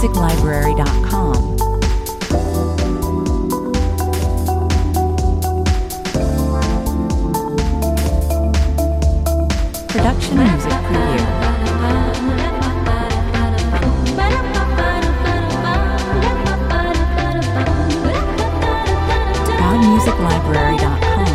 ProudMusicLibrary.com. Production Music Preview. ProudMusicLibrary.com.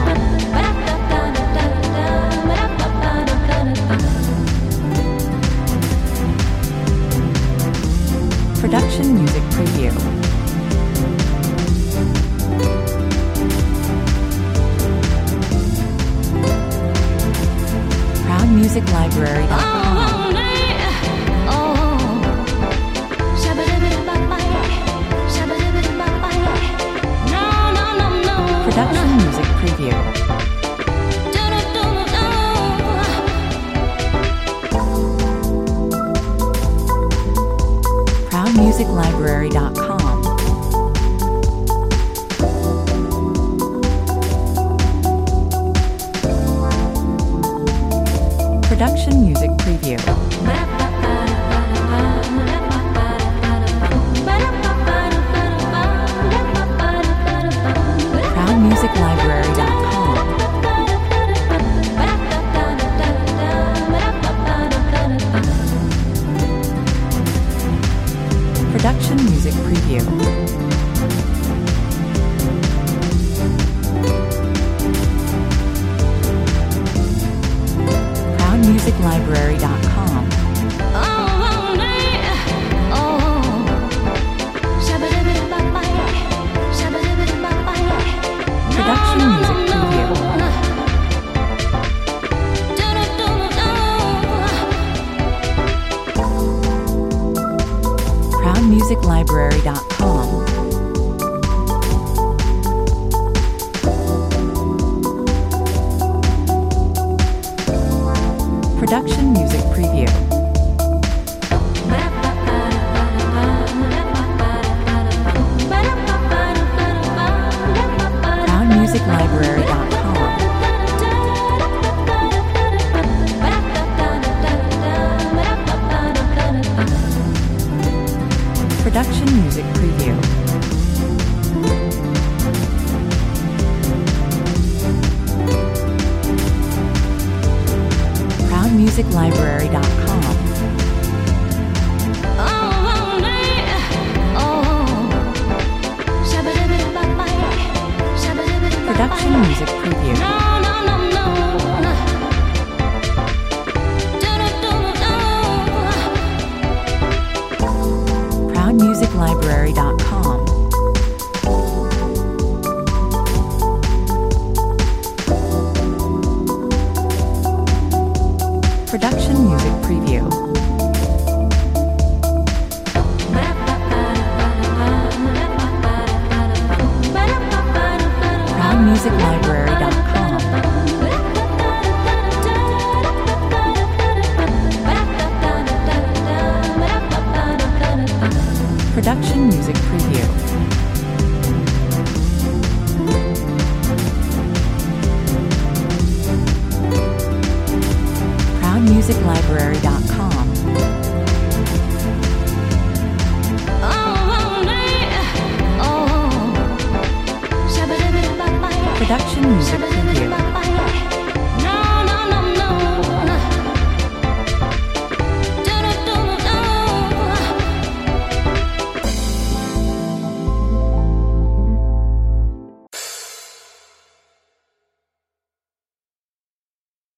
Production Music Preview. ProudMusicLibrary.com. Production Music Preview. ProudMusicLibrary.com. Production Music Preview. ProudMusicLibrary.com. Production Music Preview. ProudMusicLibrary.com. Production Music Preview. ProudMusicLibrary.com. Production Music Preview. ProudMusicLibrary.com. Production Music Preview. ProudMusicLibrary.com. Production Music Preview. ProudMusicLibrary.com. Production Music Preview. ProudMusicLibrary.com. Production Music Preview. ProudMusicLibrary.com. Production Music Preview.